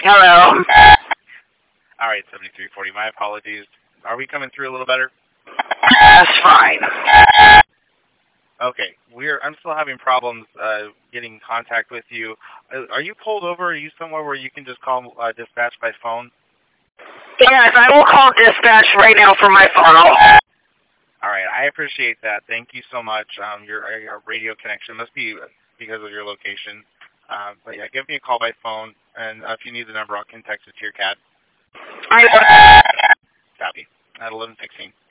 Hello. All right, 7340. My apologies. Are we coming through a little better? That's fine. Okay. I'm still having problems getting in contact with you. Are you pulled over? Are you somewhere where you can just call dispatch by phone? Yes, I will call dispatch right now from my phone. All right. I appreciate that. Thank you so much. Your radio connection must be because of your location. But yeah, give me a call by phone, and if you need the number, I can text it to your cat. I Copy. At 11:16.